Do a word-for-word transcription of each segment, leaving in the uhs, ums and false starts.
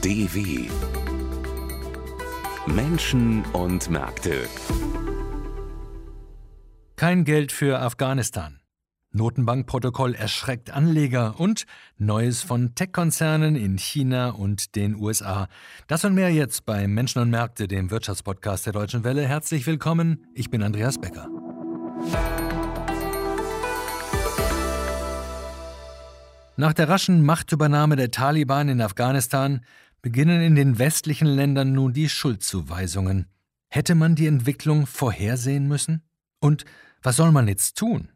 D W Menschen und Märkte. Kein Geld für Afghanistan. Notenbankprotokoll erschreckt Anleger und Neues von Tech-Konzernen in China und den U S A. Das und mehr jetzt bei Menschen und Märkte, dem Wirtschaftspodcast der Deutschen Welle. Herzlich willkommen, ich bin Andreas Becker. Nach der raschen Machtübernahme der Taliban in Afghanistan beginnen in den westlichen Ländern nun die Schuldzuweisungen. Hätte man die Entwicklung vorhersehen müssen? Und was soll man jetzt tun?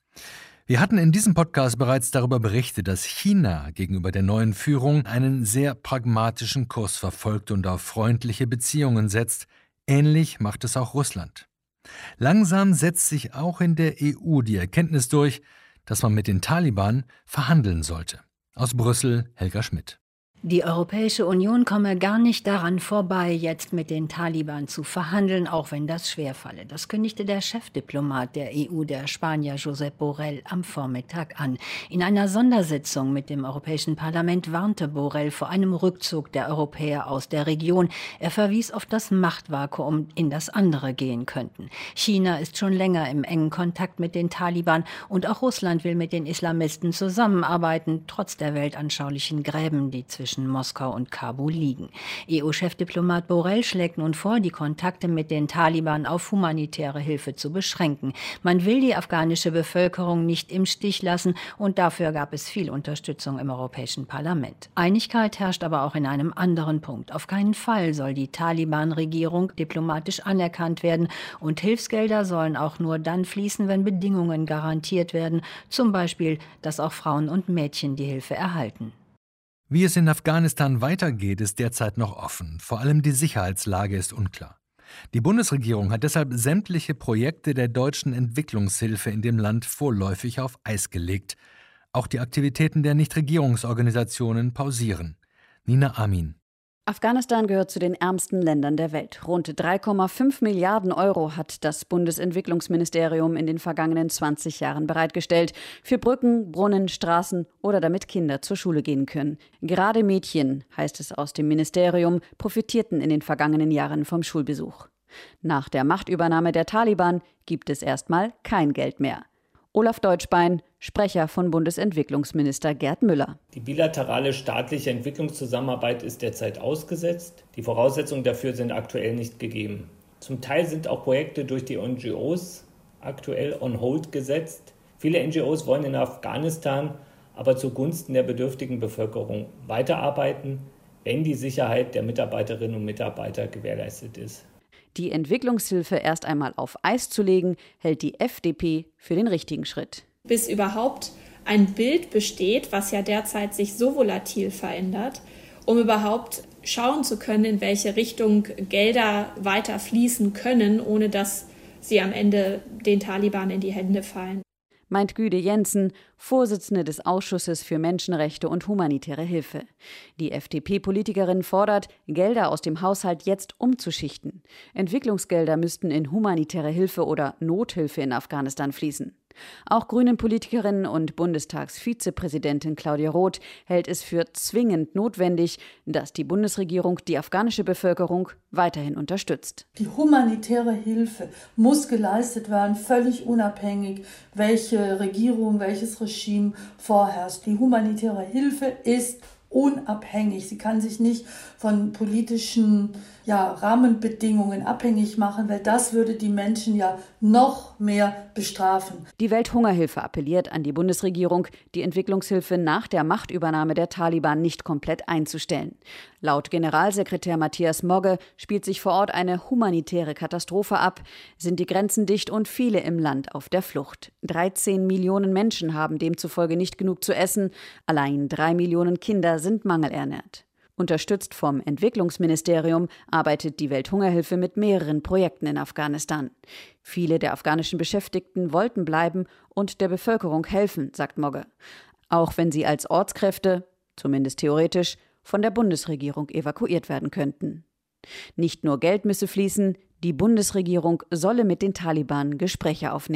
Wir hatten in diesem Podcast bereits darüber berichtet, dass China gegenüber der neuen Führung einen sehr pragmatischen Kurs verfolgt und auf freundliche Beziehungen setzt. Ähnlich macht es auch Russland. Langsam setzt sich auch in der E U die Erkenntnis durch, dass man mit den Taliban verhandeln sollte. Aus Brüssel, Helga Schmidt. Die Europäische Union komme gar nicht daran vorbei, jetzt mit den Taliban zu verhandeln, auch wenn das schwerfalle. Das kündigte der Chefdiplomat der E U, der Spanier Josep Borrell, am Vormittag an. In einer Sondersitzung mit dem Europäischen Parlament warnte Borrell vor einem Rückzug der Europäer aus der Region. Er verwies auf das Machtvakuum, in das andere gehen könnten. China ist schon länger im engen Kontakt mit den Taliban und auch Russland will mit den Islamisten zusammenarbeiten, trotz der weltanschaulichen Gräben, die zwischen Moskau und Kabul liegen. E U-Chefdiplomat Borrell schlägt nun vor, die Kontakte mit den Taliban auf humanitäre Hilfe zu beschränken. Man will die afghanische Bevölkerung nicht im Stich lassen und dafür gab es viel Unterstützung im Europäischen Parlament. Einigkeit herrscht aber auch in einem anderen Punkt. Auf keinen Fall soll die Taliban-Regierung diplomatisch anerkannt werden und Hilfsgelder sollen auch nur dann fließen, wenn Bedingungen garantiert werden, zum Beispiel, dass auch Frauen und Mädchen die Hilfe erhalten. Wie es in Afghanistan weitergeht, ist derzeit noch offen. Vor allem die Sicherheitslage ist unklar. Die Bundesregierung hat deshalb sämtliche Projekte der deutschen Entwicklungshilfe in dem Land vorläufig auf Eis gelegt. Auch die Aktivitäten der Nichtregierungsorganisationen pausieren. Nina Amin. Afghanistan gehört zu den ärmsten Ländern der Welt. Rund drei Komma fünf Milliarden Euro hat das Bundesentwicklungsministerium in den vergangenen zwanzig Jahren bereitgestellt. Für Brücken, Brunnen, Straßen oder damit Kinder zur Schule gehen können. Gerade Mädchen, heißt es aus dem Ministerium, profitierten in den vergangenen Jahren vom Schulbesuch. Nach der Machtübernahme der Taliban gibt es erstmal kein Geld mehr. Olaf Deutschbein, Sprecher von Bundesentwicklungsminister Gerd Müller. Die bilaterale staatliche Entwicklungszusammenarbeit ist derzeit ausgesetzt. Die Voraussetzungen dafür sind aktuell nicht gegeben. Zum Teil sind auch Projekte durch die N G Os aktuell on hold gesetzt. Viele N G Os wollen in Afghanistan aber zugunsten der bedürftigen Bevölkerung weiterarbeiten, wenn die Sicherheit der Mitarbeiterinnen und Mitarbeiter gewährleistet ist. Die Entwicklungshilfe erst einmal auf Eis zu legen, hält die F D P für den richtigen Schritt. Bis überhaupt ein Bild besteht, was ja derzeit sich so volatil verändert, um überhaupt schauen zu können, in welche Richtung Gelder weiter fließen können, ohne dass sie am Ende den Taliban in die Hände fallen. Meint Güde Jensen, Vorsitzende des Ausschusses für Menschenrechte und humanitäre Hilfe. Die F D P-Politikerin fordert, Gelder aus dem Haushalt jetzt umzuschichten. Entwicklungsgelder müssten in humanitäre Hilfe oder Nothilfe in Afghanistan fließen. Auch Grünen-Politikerin und Bundestagsvizepräsidentin Claudia Roth hält es für zwingend notwendig, dass die Bundesregierung die afghanische Bevölkerung weiterhin unterstützt. Die humanitäre Hilfe muss geleistet werden, völlig unabhängig, welche Regierung, welches Regime vorherrscht. Die humanitäre Hilfe ist unabhängig. Sie kann sich nicht von politischen ja, Rahmenbedingungen abhängig machen, weil das würde die Menschen ja noch mehr bestrafen. Die Welthungerhilfe appelliert an die Bundesregierung, die Entwicklungshilfe nach der Machtübernahme der Taliban nicht komplett einzustellen. Laut Generalsekretär Matthias Mogge spielt sich vor Ort eine humanitäre Katastrophe ab, sind die Grenzen dicht und viele im Land auf der Flucht. dreizehn Millionen Menschen haben demzufolge nicht genug zu essen, allein drei Millionen Kinder sind mangelernährt. Unterstützt vom Entwicklungsministerium arbeitet die Welthungerhilfe mit mehreren Projekten in Afghanistan. Viele der afghanischen Beschäftigten wollten bleiben und der Bevölkerung helfen, sagt Mogge. Auch wenn sie als Ortskräfte, zumindest theoretisch, von der Bundesregierung evakuiert werden könnten. Nicht nur Geld müsse fließen, die Bundesregierung solle mit den Taliban Gespräche aufnehmen.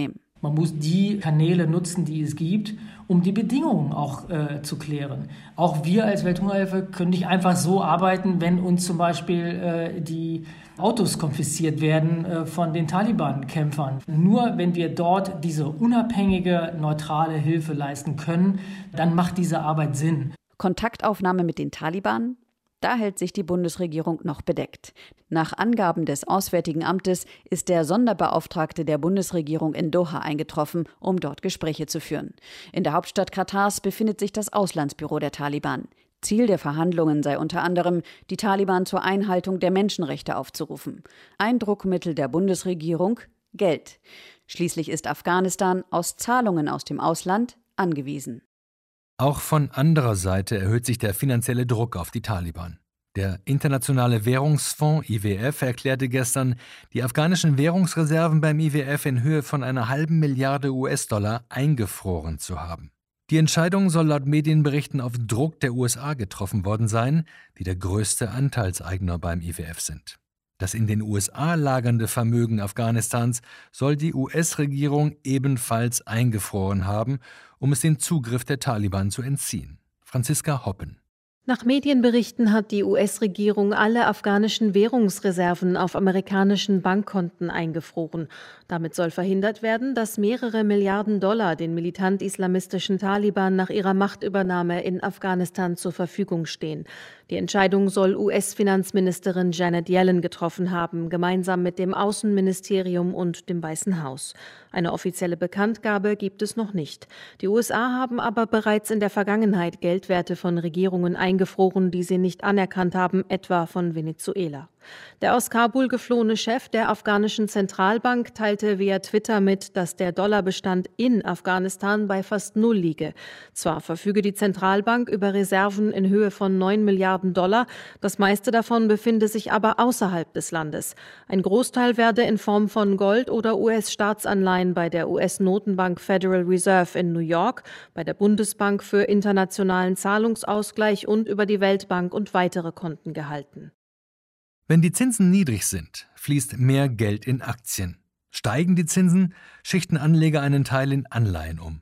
Man muss die Kanäle nutzen, die es gibt, um die Bedingungen auch äh, zu klären. Auch wir als Welthungerhilfe können nicht einfach so arbeiten, wenn uns zum Beispiel äh, die Autos konfisziert werden äh, von den Taliban-Kämpfern. Nur wenn wir dort diese unabhängige, neutrale Hilfe leisten können, dann macht diese Arbeit Sinn. Kontaktaufnahme mit den Taliban? Da hält sich die Bundesregierung noch bedeckt. Nach Angaben des Auswärtigen Amtes ist der Sonderbeauftragte der Bundesregierung in Doha eingetroffen, um dort Gespräche zu führen. In der Hauptstadt Katars befindet sich das Auslandsbüro der Taliban. Ziel der Verhandlungen sei unter anderem, die Taliban zur Einhaltung der Menschenrechte aufzurufen. Ein Druckmittel der Bundesregierung: Geld. Schließlich ist Afghanistan aus Zahlungen aus dem Ausland angewiesen. Auch von anderer Seite erhöht sich der finanzielle Druck auf die Taliban. Der Internationale Währungsfonds I W F erklärte gestern, die afghanischen Währungsreserven beim I W F in Höhe von einer halben Milliarde U S-Dollar eingefroren zu haben. Die Entscheidung soll laut Medienberichten auf Druck der U S A getroffen worden sein, die der größte Anteilseigner beim I W F sind. Das in den U S A lagernde Vermögen Afghanistans soll die U S-Regierung ebenfalls eingefroren haben, um es den Zugriff der Taliban zu entziehen. Franziska Hoppen. Nach Medienberichten hat die U S-Regierung alle afghanischen Währungsreserven auf amerikanischen Bankkonten eingefroren. Damit soll verhindert werden, dass mehrere Milliarden Dollar den militant-islamistischen Taliban nach ihrer Machtübernahme in Afghanistan zur Verfügung stehen. Die Entscheidung soll U S-Finanzministerin Janet Yellen getroffen haben, gemeinsam mit dem Außenministerium und dem Weißen Haus. Eine offizielle Bekanntgabe gibt es noch nicht. Die U S A haben aber bereits in der Vergangenheit Geldwerte von Regierungen eingefroren, die sie nicht anerkannt haben, etwa von Venezuela. Der aus Kabul geflohene Chef der afghanischen Zentralbank teilte via Twitter mit, dass der Dollarbestand in Afghanistan bei fast null liege. Zwar verfüge die Zentralbank über Reserven in Höhe von neun Milliarden Dollar, das meiste davon befinde sich aber außerhalb des Landes. Ein Großteil werde in Form von Gold oder U S-Staatsanleihen bei der U S-Notenbank Federal Reserve in New York, bei der Bundesbank für internationalen Zahlungsausgleich und über die Weltbank und weitere Konten gehalten. Wenn die Zinsen niedrig sind, fließt mehr Geld in Aktien. Steigen die Zinsen, schichten Anleger einen Teil in Anleihen um.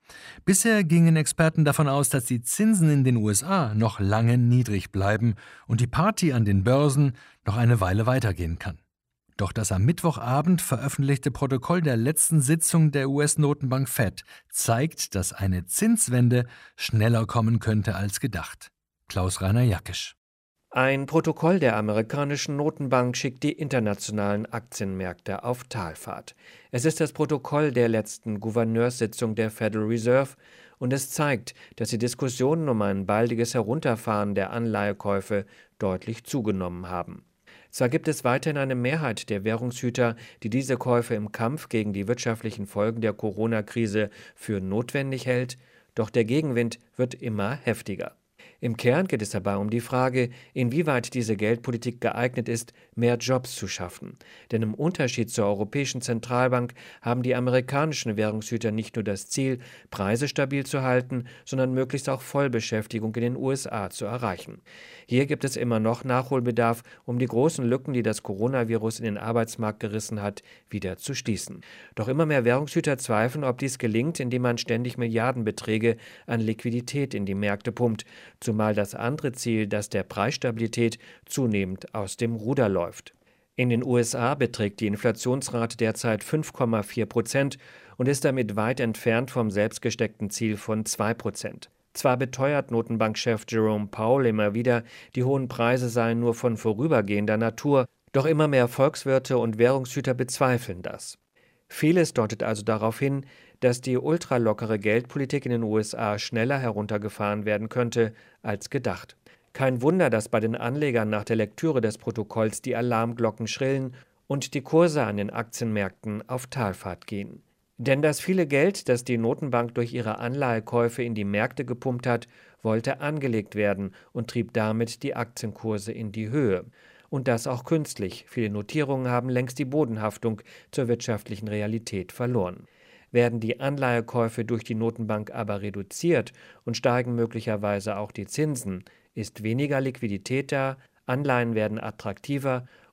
Bisher gingen Experten davon aus, dass die Zinsen in den U S A noch lange niedrig bleiben und die Party an den Börsen noch eine Weile weitergehen kann. Doch das am Mittwochabend veröffentlichte Protokoll der letzten Sitzung der U S-Notenbank Fed zeigt, dass eine Zinswende schneller kommen könnte als gedacht. Klaus-Rainer Jackisch. Ein Protokoll der amerikanischen Notenbank schickt die internationalen Aktienmärkte auf Talfahrt. Es ist das Protokoll der letzten Gouverneurssitzung der Federal Reserve und es zeigt, dass die Diskussionen um ein baldiges Herunterfahren der Anleihekäufe deutlich zugenommen haben. Zwar gibt es weiterhin eine Mehrheit der Währungshüter, die diese Käufe im Kampf gegen die wirtschaftlichen Folgen der Corona-Krise für notwendig hält, doch der Gegenwind wird immer heftiger. Im Kern geht es dabei um die Frage, inwieweit diese Geldpolitik geeignet ist, mehr Jobs zu schaffen. Denn im Unterschied zur Europäischen Zentralbank haben die amerikanischen Währungshüter nicht nur das Ziel, Preise stabil zu halten, sondern möglichst auch Vollbeschäftigung in den U S A zu erreichen. Hier gibt es immer noch Nachholbedarf, um die großen Lücken, die das Coronavirus in den Arbeitsmarkt gerissen hat, wieder zu schließen. Doch immer mehr Währungshüter zweifeln, ob dies gelingt, indem man ständig Milliardenbeträge an Liquidität in die Märkte pumpt, zumal das andere Ziel, das der Preisstabilität, zunehmend aus dem Ruder läuft. In den U S A beträgt die Inflationsrate derzeit fünf Komma vier Prozent und ist damit weit entfernt vom selbstgesteckten Ziel von zwei Prozent. Zwar beteuert Notenbankchef Jerome Powell immer wieder, die hohen Preise seien nur von vorübergehender Natur, doch immer mehr Volkswirte und Währungshüter bezweifeln das. Vieles deutet also darauf hin, dass die ultralockere Geldpolitik in den U S A schneller heruntergefahren werden könnte als gedacht. Kein Wunder, dass bei den Anlegern nach der Lektüre des Protokolls die Alarmglocken schrillen und die Kurse an den Aktienmärkten auf Talfahrt gehen. Denn das viele Geld, das die Notenbank durch ihre Anleihekäufe in die Märkte gepumpt hat, wollte angelegt werden und trieb damit die Aktienkurse in die Höhe. Und das auch künstlich. Viele Notierungen haben längst die Bodenhaftung zur wirtschaftlichen Realität verloren. Werden die Anleihekäufe durch die Notenbank aber reduziert und steigen möglicherweise auch die Zinsen, ist weniger Liquidität da, Anleihen werden attraktiver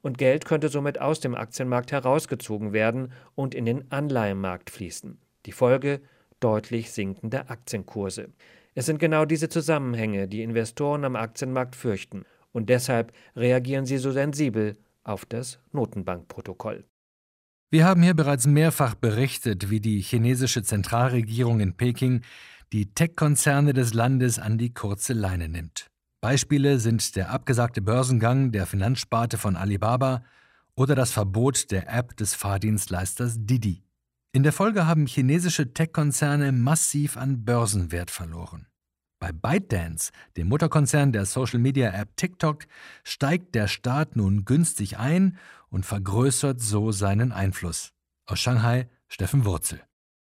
und Geld könnte somit aus dem Aktienmarkt herausgezogen werden und in den Anleihenmarkt fließen. Die Folge: deutlich sinkende Aktienkurse. Es sind genau diese Zusammenhänge, die Investoren am Aktienmarkt fürchten, und deshalb reagieren sie so sensibel auf das Notenbankprotokoll. Wir haben hier bereits mehrfach berichtet, wie die chinesische Zentralregierung in Peking die Tech-Konzerne des Landes an die kurze Leine nimmt. Beispiele sind der abgesagte Börsengang der Finanzsparte von Alibaba oder das Verbot der App des Fahrdienstleisters Didi. In der Folge haben chinesische Tech-Konzerne massiv an Börsenwert verloren. Bei ByteDance, dem Mutterkonzern der Social-Media-App TikTok, steigt der Staat nun günstig ein und vergrößert so seinen Einfluss. Aus Shanghai, Steffen Wurzel.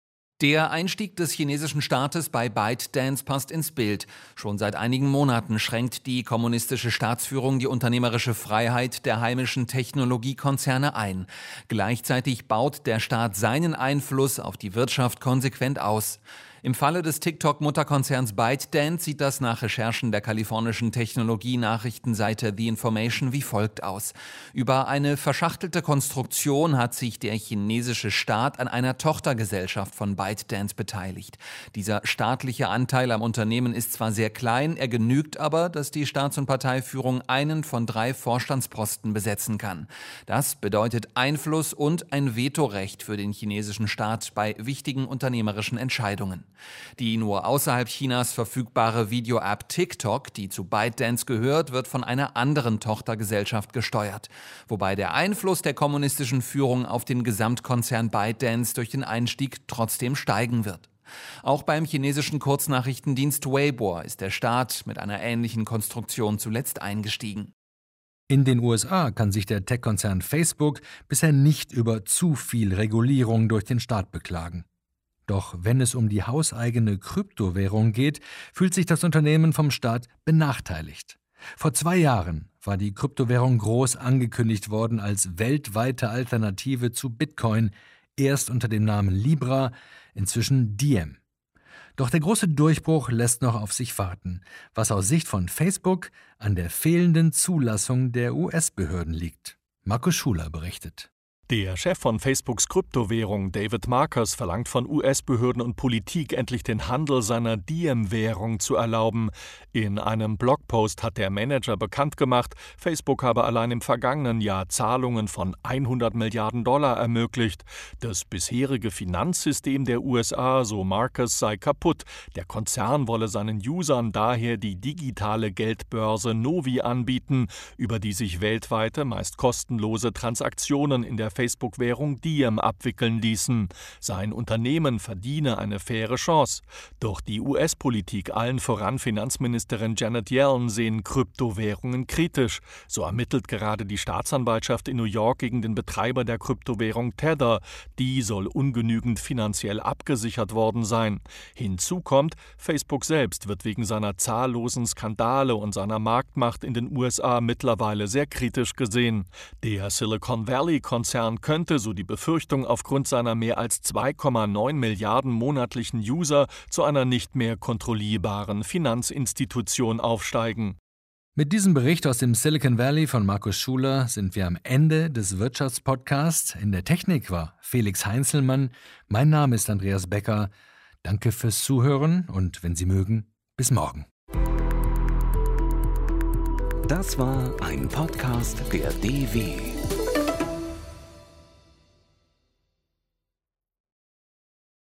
Der Einstieg des chinesischen Staates bei ByteDance passt ins Bild. Schon seit einigen Monaten schränkt die kommunistische Staatsführung die unternehmerische Freiheit der heimischen Technologiekonzerne ein. Gleichzeitig baut der Staat seinen Einfluss auf die Wirtschaft konsequent aus. Im Falle des TikTok-Mutterkonzerns ByteDance sieht das nach Recherchen der kalifornischen Technologie-Nachrichtenseite The Information wie folgt aus. Über eine verschachtelte Konstruktion hat sich der chinesische Staat an einer Tochtergesellschaft von ByteDance beteiligt. Dieser staatliche Anteil am Unternehmen ist zwar sehr klein, er genügt aber, dass die Staats- und Parteiführung einen von drei Vorstandsposten besetzen kann. Das bedeutet Einfluss und ein Vetorecht für den chinesischen Staat bei wichtigen unternehmerischen Entscheidungen. Die nur außerhalb Chinas verfügbare Video-App TikTok, die zu ByteDance gehört, wird von einer anderen Tochtergesellschaft gesteuert, wobei der Einfluss der kommunistischen Führung auf den Gesamtkonzern ByteDance durch den Einstieg trotzdem steigen wird. Auch beim chinesischen Kurznachrichtendienst Weibo ist der Staat mit einer ähnlichen Konstruktion zuletzt eingestiegen. In den U S A kann sich der Tech-Konzern Facebook bisher nicht über zu viel Regulierung durch den Staat beklagen. Doch wenn es um die hauseigene Kryptowährung geht, fühlt sich das Unternehmen vom Staat benachteiligt. Vor zwei Jahren war die Kryptowährung groß angekündigt worden als weltweite Alternative zu Bitcoin, erst unter dem Namen Libra, inzwischen Diem. Doch der große Durchbruch lässt noch auf sich warten, was aus Sicht von Facebook an der fehlenden Zulassung der U S-Behörden liegt. Markus Schuler berichtet. Der Chef von Facebooks Kryptowährung, David Marcus, verlangt von U S-Behörden und Politik, endlich den Handel seiner Diem-Währung zu erlauben. In einem Blogpost hat der Manager bekannt gemacht, Facebook habe allein im vergangenen Jahr Zahlungen von hundert Milliarden Dollar ermöglicht. Das bisherige Finanzsystem der U S A, so Marcus, sei kaputt. Der Konzern wolle seinen Usern daher die digitale Geldbörse Novi anbieten, über die sich weltweite, meist kostenlose Transaktionen in der Facebook-Währung Diem abwickeln ließen. Sein Unternehmen verdiene eine faire Chance. Doch die U S-Politik, allen voran Finanzministerin Janet Yellen, sehen Kryptowährungen kritisch. So ermittelt gerade die Staatsanwaltschaft in New York gegen den Betreiber der Kryptowährung Tether. Die soll ungenügend finanziell abgesichert worden sein. Hinzu kommt, Facebook selbst wird wegen seiner zahllosen Skandale und seiner Marktmacht in den U S A mittlerweile sehr kritisch gesehen. Der Silicon Valley-Konzern könnte, so die Befürchtung, aufgrund seiner mehr als zwei Komma neun Milliarden monatlichen User zu einer nicht mehr kontrollierbaren Finanzinstitution aufsteigen. Mit diesem Bericht aus dem Silicon Valley von Markus Schuler sind wir am Ende des Wirtschaftspodcasts. In der Technik war Felix Heinzelmann. Mein Name ist Andreas Becker. Danke fürs Zuhören und wenn Sie mögen, bis morgen. Das war ein Podcast der D W.